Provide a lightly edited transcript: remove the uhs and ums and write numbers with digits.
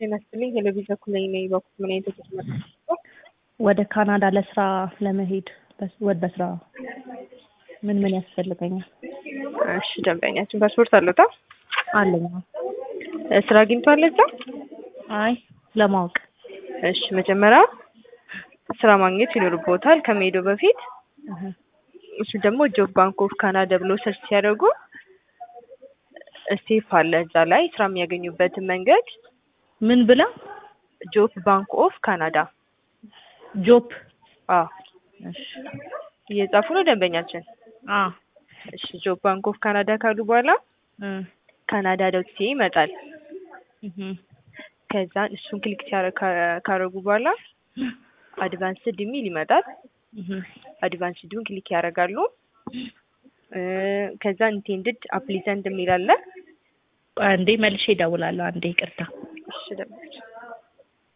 ይመስልኝ ቴሌቪዥን ኩለኝ ነው በኩል ምን አይነት ወደ ካናዳ ለስራ ለመሄድ በስራ ምን ያስፈልገኛል? እሺ ደንበኛችን ፓስፖርት አለታ? አለኝ። ስራ አግኝቷል እዛ? አይ ለማወቅ። እሺ መጀመሪያ ስራ ማግኘት ይኖርቦታል ከመሄዱ በፊት። እሱ ደግሞ ጆብ ባንክ ኦፍ ካናዳ ብሎ ሰርች ሲያደርጉ ስቴፕ አለ እዛ ላይ ስራ የሚያገኙበትን መንገድ። ምን ብላ? ጆብ ባንክ ኦፍ ካናዳ። ጆብ እሺ እየጻፉ ነው ደንበኛችን? እሺ ጆብ ባንክ ኦፍ ካናዳ ካሉ በኋላ ካናዳ ዶት ሲኤ ይመጣል። ከዛ እሱን ክሊክ ካረጉ በኋላ አድቫንስድ የሚል ይመጣል። አድቫንስዱን ክሊክ ያደርጋሉ። ከዛ ኢንቴንድድ አፕሊካንት የሚል አለ። አንዴ መልሼ እደውላለሁ። አንዴ ይቅርታ። እሺ ደንበኛችን